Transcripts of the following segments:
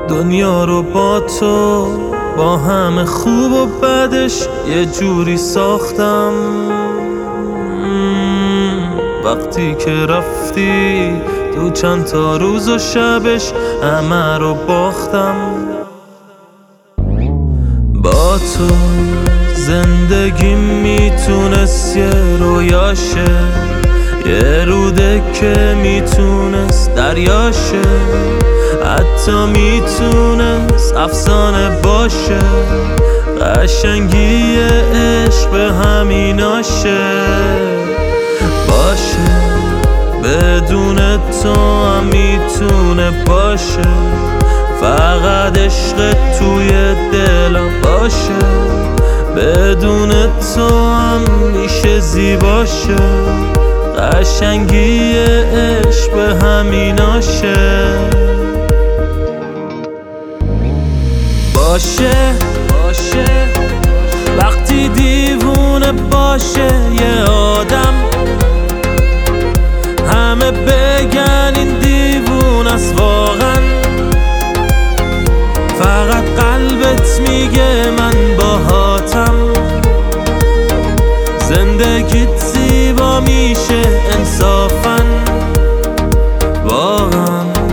دنیا رو با تو، با همه خوب و بدش یه جوری ساختم. وقتی که رفتی تو چند تا روز و شبش همه رو باختم. با تو زندگی میتونست یه رویاشه، یه روده که میتونست دریاشه، حتی میتونست افسانه باشه. قشنگی عشق به همیناشه. باشه بدون تو هم میتونه باشه، فقط عشق توی دلم باشه. بدون تو هم میشه زیباشه، قشنگی عشق به همیناشه. باشه وقتی دیوونه باشه یه آدم، همه بگن این دیوونه است واقعا، فقط قلبت میگه من باهاتم. زندگیت زیبا میشه انصافاً واقعا.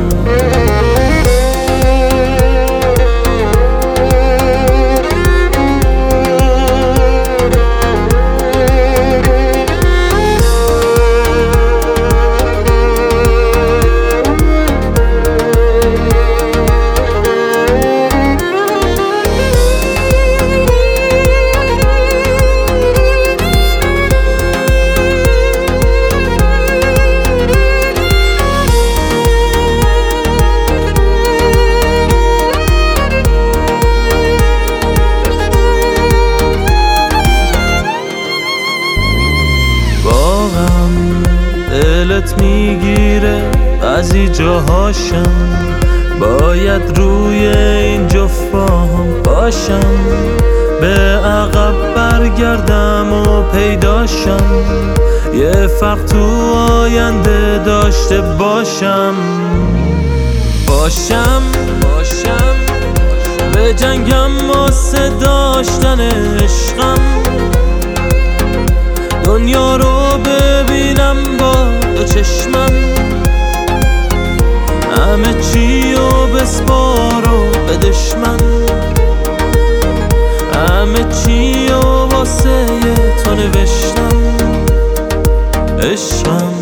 دلت میگیره بعضی جاهاشم، باید روی این جفاهم باشم. به عقب برگردم و پیداشم، یه فرق تو آینده داشته باشم. به جنگم واسه داشتن عشقم، دنیا رو ببینم با دو چشمم. همه چی رو بسپار و به دشمن، همه چی رو واسه تو نوشتم عشقم.